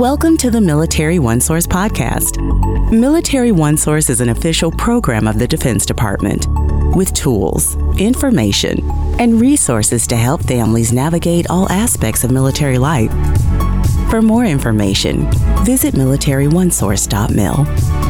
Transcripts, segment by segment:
Welcome to the Military OneSource podcast. Military OneSource is an official program of the Defense Department with tools, information, and resources to help families navigate all aspects of military life. For more information, visit militaryonesource.mil.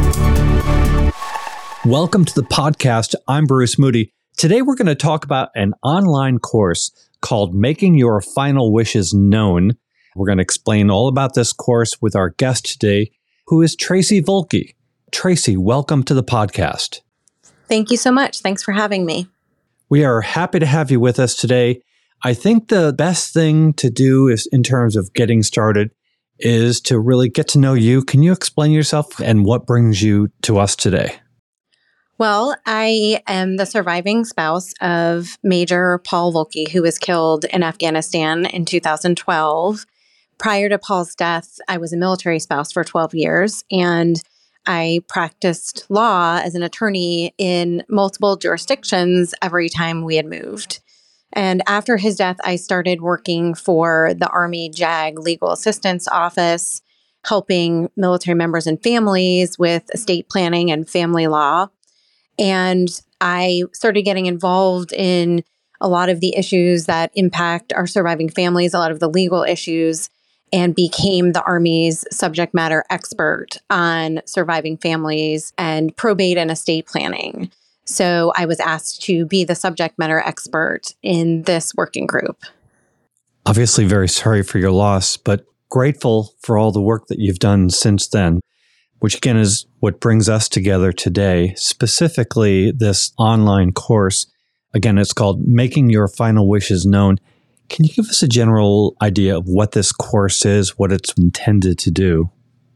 Welcome to the podcast. I'm Bruce Moody. Today we're going to talk about an online course called Making Your Final Wishes Known. We're going to explain all about this course with our guest today, who is Tracy Volke. Tracy, welcome to the podcast. Thank you so much. Thanks for having me. We are happy to have you with us today. I think the best thing to do is, in terms of getting started, is to really get to know you. Can you explain yourself and what brings you to us today? Well, I am the surviving spouse of Major Paul Volke, who was killed in Afghanistan in 2012. Prior to Paul's death, I was a military spouse for 12 years, and I practiced law as an attorney in multiple jurisdictions every time we had moved. And after his death, I started working for the Army JAG Legal Assistance Office, helping military members and families with estate planning and family law. And I started getting involved in a lot of the issues that impact our surviving families, a lot of the legal issues, and became the Army's subject matter expert on surviving families and probate and estate planning. So I was asked to be the subject matter expert in this working group. Obviously, very sorry for your loss, but grateful for all the work that you've done since then, which again is what brings us together today, specifically this online course. Again, it's called Making Your Final Wishes Known. Can you give us a general idea of what this course is, what it's intended to do?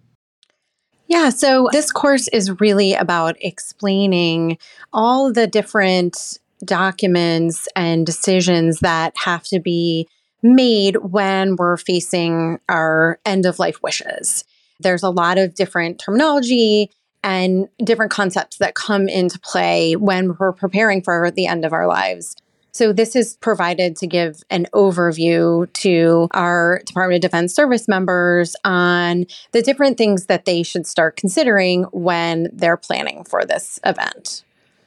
Yeah, so this course is really about explaining all the different documents and decisions that have to be made when we're facing our end-of-life wishes. There's a lot of different terminology and different concepts that come into play when we're preparing for the end of our lives. So this is provided to give an overview to our Department of Defense service members on the different things that they should start considering when they're planning for this event.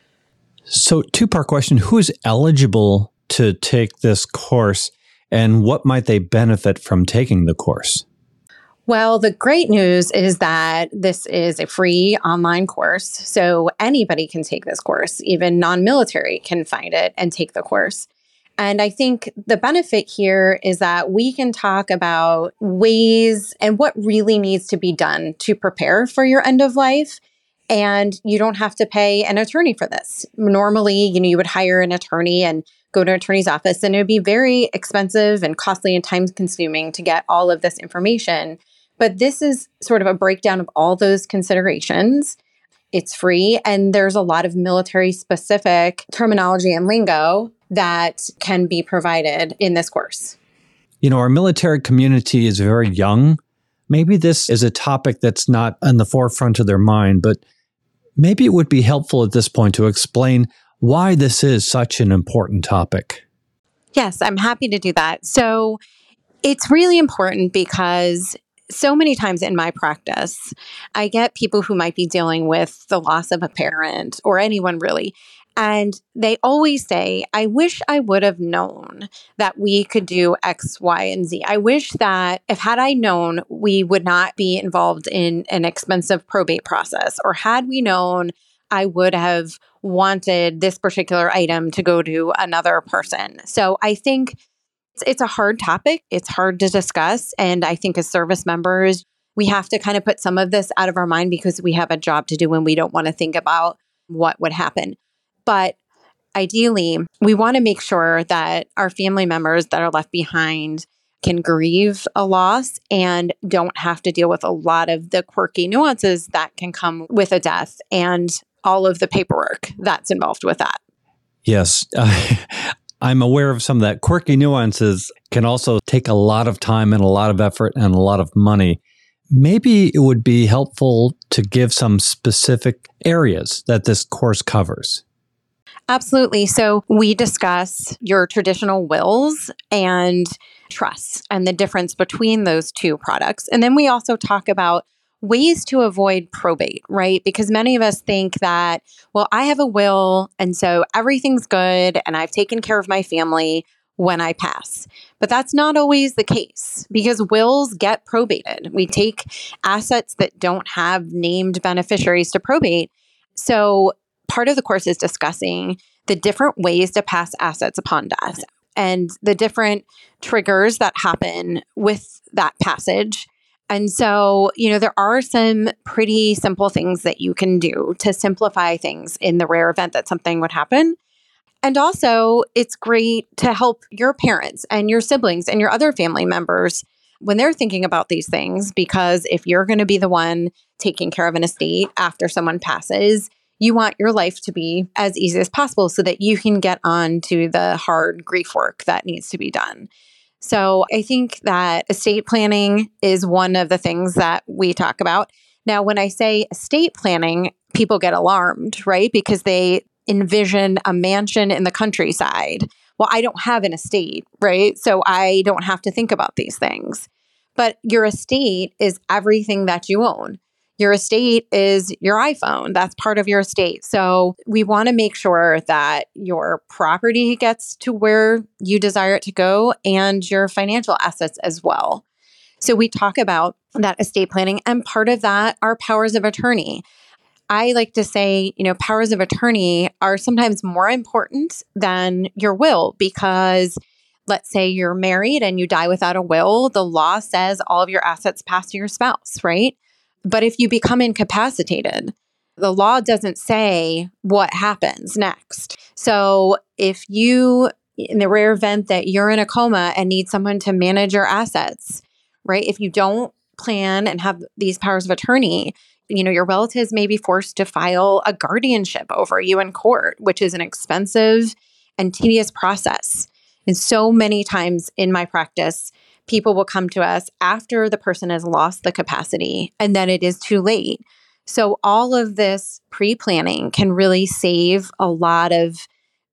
So, two-part question. Who is eligible to take this course, and what might they benefit from taking the course? Well, the great news is that this is a free online course, so anybody can take this course. Even non-military can find it and take the course. And I think the benefit here is that we can talk about ways and what really needs to be done to prepare for your end of life. And you don't have to pay an attorney for this. Normally, you would hire an attorney and go to an attorney's office, and it would be very expensive and costly and time-consuming to get all of this information. But this is sort of a breakdown of all those considerations. It's free, and there's a lot of military-specific terminology and lingo that can be provided in this course. Our military community is very young. Maybe this is a topic that's not on the forefront of their mind, but maybe it would be helpful at this point to explain why this is such an important topic. Yes, I'm happy to do that. So it's really important because so many times in my practice, I get people who might be dealing with the loss of a parent or anyone really. And they always say, I wish I would have known that we could do X, Y, and Z. I wish that had I known, we would not be involved in an expensive probate process. Or had we known, I would have wanted this particular item to go to another person. So I think it's a hard topic. It's hard to discuss. And I think as service members, we have to kind of put some of this out of our mind because we have a job to do and we don't want to think about what would happen. But ideally, we want to make sure that our family members that are left behind can grieve a loss and don't have to deal with a lot of the quirky nuances that can come with a death and all of the paperwork that's involved with that. Yes. I'm aware of some of that. Quirky nuances can also take a lot of time and a lot of effort and a lot of money. Maybe it would be helpful to give some specific areas that this course covers. Absolutely. So we discuss your traditional wills and trusts and the difference between those two products. And then we also talk about ways to avoid probate, right? Because many of us think that, well, I have a will and so everything's good and I've taken care of my family when I pass. But that's not always the case because wills get probated. We take assets that don't have named beneficiaries to probate. So part of the course is discussing the different ways to pass assets upon death and the different triggers that happen with that passage. And so, there are some pretty simple things that you can do to simplify things in the rare event that something would happen. And also, it's great to help your parents and your siblings and your other family members when they're thinking about these things, because if you're going to be the one taking care of an estate after someone passes, you want your life to be as easy as possible so that you can get on to the hard grief work that needs to be done. So I think that estate planning is one of the things that we talk about. Now, when I say estate planning, people get alarmed, right? Because they envision a mansion in the countryside. Well, I don't have an estate, right? So I don't have to think about these things. But your estate is everything that you own. Your estate is your iPhone. That's part of your estate. So we want to make sure that your property gets to where you desire it to go and your financial assets as well. So we talk about that estate planning, and part of that are powers of attorney. I like to say, powers of attorney are sometimes more important than your will because let's say you're married and you die without a will, the law says all of your assets pass to your spouse, right? But if you become incapacitated, the law doesn't say what happens next. So if you, in the rare event that you're in a coma and need someone to manage your assets, right? If you don't plan and have these powers of attorney, your relatives may be forced to file a guardianship over you in court, which is an expensive and tedious process. And so many times in my practice, people will come to us after the person has lost the capacity and then it is too late. So all of this pre-planning can really save a lot of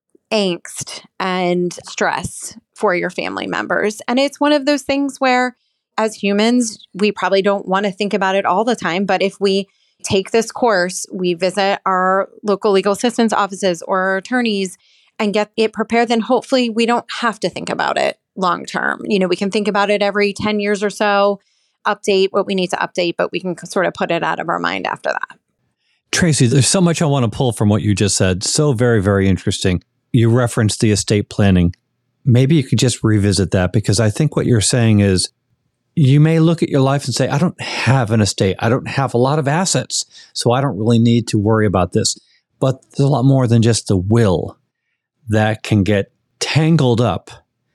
angst and stress for your family members. And it's one of those things where as humans, we probably don't want to think about it all the time. But if we take this course, we visit our local legal assistance offices or our attorneys and get it prepared, then hopefully we don't have to think about it long term. We can think about it every 10 years or so, update what we need to update, but we can sort of put it out of our mind after that. Tracy, there's so much I want to pull from what you just said. So very, very interesting. You referenced the estate planning. Maybe you could just revisit that, because I think what you're saying is you may look at your life and say, I don't have an estate. I don't have a lot of assets, so I don't really need to worry about this. But there's a lot more than just the will that can get tangled up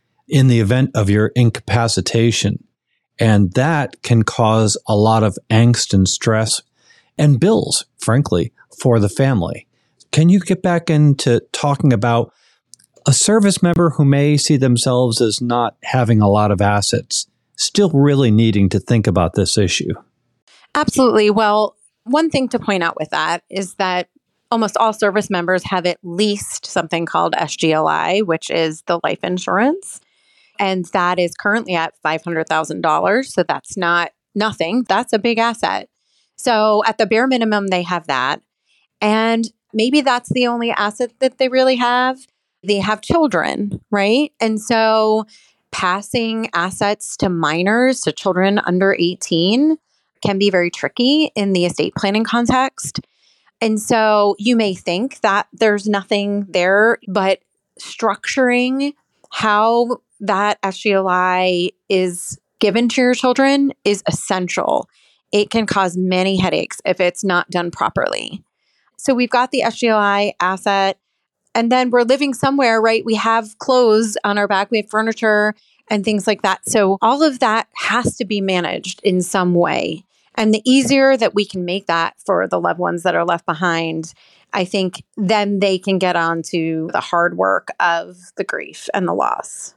in the event of your incapacitation. And that can cause a lot of angst and stress and bills, frankly, for the family. Can you get back into talking about a service member who may see themselves as not having a lot of assets, still really needing to think about this issue? Absolutely. Well, one thing to point out with that is that almost all service members have at least something called SGLI, which is the life insurance. And that is currently at $500,000. So that's not nothing. That's a big asset. So at the bare minimum, they have that. And maybe that's the only asset that they really have. They have children, right? And so passing assets to minors, to children under 18, can be very tricky in the estate planning context. And so you may think that there's nothing there, but structuring how that SGLI is given to your children is essential. It can cause many headaches if it's not done properly. So we've got the SGLI asset, and then we're living somewhere, right? We have clothes on our back, we have furniture and things like that. So all of that has to be managed in some way. And the easier that we can make that for the loved ones that are left behind, I think then they can get on to the hard work of the grief and the loss.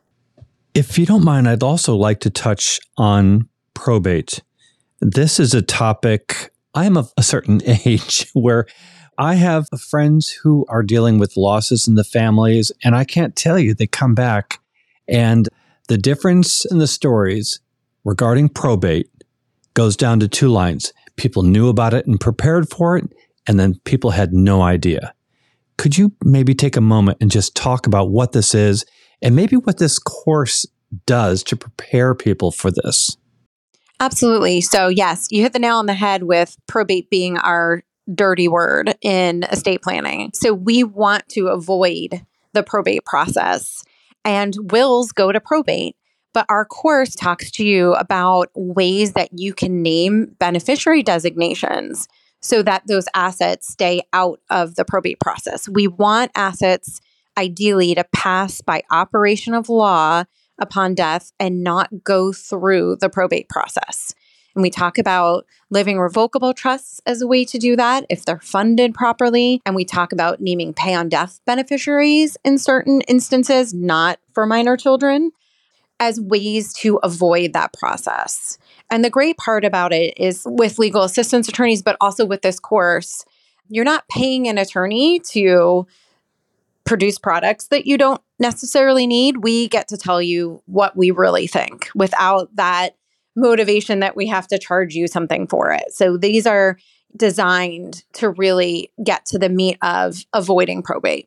If you don't mind, I'd also like to touch on probate. This is a topic, I'm of a certain age where I have friends who are dealing with losses in the families, and I can't tell you, they come back, and the difference in the stories regarding probate goes down to 2 lines. People knew about it and prepared for it, and then people had no idea. Could you maybe take a moment and just talk about what this is and maybe what this course does to prepare people for this? Absolutely. So yes, you hit the nail on the head with probate being our dirty word in estate planning. So we want to avoid the probate process, and wills go to probate. But our course talks to you about ways that you can name beneficiary designations so that those assets stay out of the probate process. We want assets ideally to pass by operation of law upon death and not go through the probate process. And we talk about living revocable trusts as a way to do that if they're funded properly. And we talk about naming pay on death beneficiaries in certain instances, not for minor children, as ways to avoid that process. And the great part about it is with legal assistance attorneys, but also with this course, you're not paying an attorney to produce products that you don't necessarily need. We get to tell you what we really think without that motivation that we have to charge you something for it. So these are designed to really get to the meat of avoiding probate.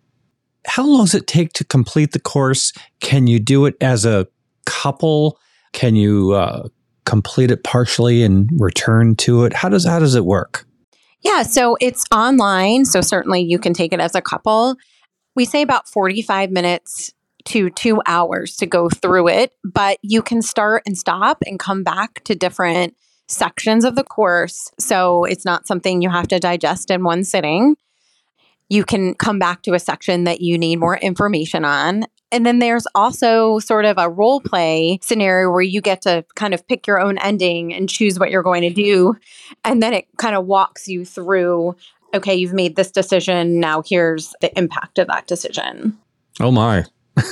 How long does it take to complete the course? Can you do it as a couple? Can you complete it partially and return to it? How does it work? Yeah, so it's online. So certainly you can take it as a couple. We say about 45 minutes to 2 hours to go through it, but you can start and stop and come back to different sections of the course. So it's not something you have to digest in one sitting. You can come back to a section that you need more information on. And then there's also sort of a role play scenario where you get to kind of pick your own ending and choose what you're going to do. And then it kind of walks you through, okay, you've made this decision. Now here's the impact of that decision. Oh my.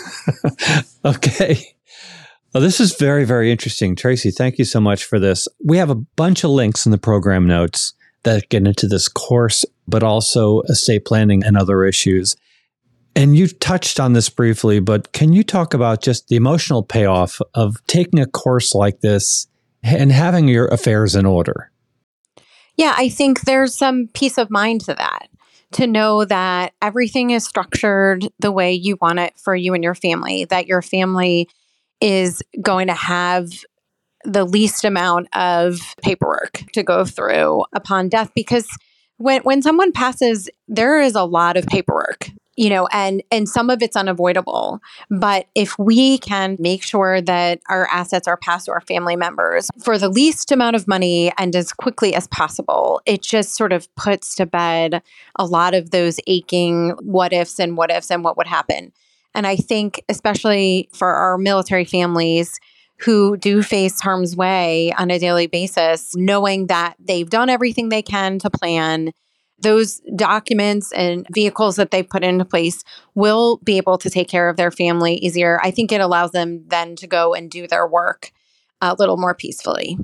Okay. Well, this is very, very interesting. Tracy, thank you so much for this. We have a bunch of links in the program notes that get into this course, but also estate planning and other issues. And you touched on this briefly, but can you talk about just the emotional payoff of taking a course like this and having your affairs in order? Yeah, I think there's some peace of mind to that, to know that everything is structured the way you want it for you and your family, that your family is going to have the least amount of paperwork to go through upon death. Because when someone passes, there is a lot of paperwork, and some of it's unavoidable. But if we can make sure that our assets are passed to our family members for the least amount of money and as quickly as possible, it just sort of puts to bed a lot of those aching what ifs and what would happen. And I think especially for our military families who do face harm's way on a daily basis, knowing that they've done everything they can to plan, those documents and vehicles that they put into place will be able to take care of their family easier. I think it allows them then to go and do their work a little more peacefully.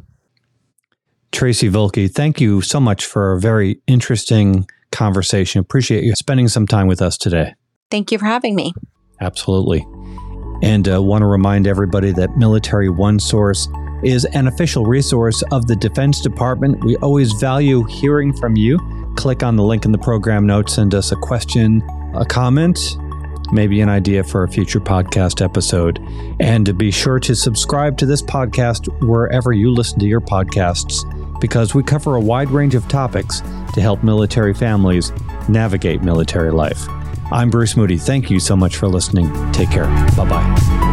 Tracy Volke, thank you so much for a very interesting conversation. Appreciate you spending some time with us today. Thank you for having me. Absolutely. And want to remind everybody that Military OneSource is an official resource of the Defense Department. We always value hearing from you. Click on the link in the program notes, send us a question, a comment, maybe an idea for a future podcast episode. And to be sure to subscribe to this podcast wherever you listen to your podcasts, because we cover a wide range of topics to help military families navigate military life. I'm Bruce Moody. Thank you so much for listening. Take care. Bye-bye.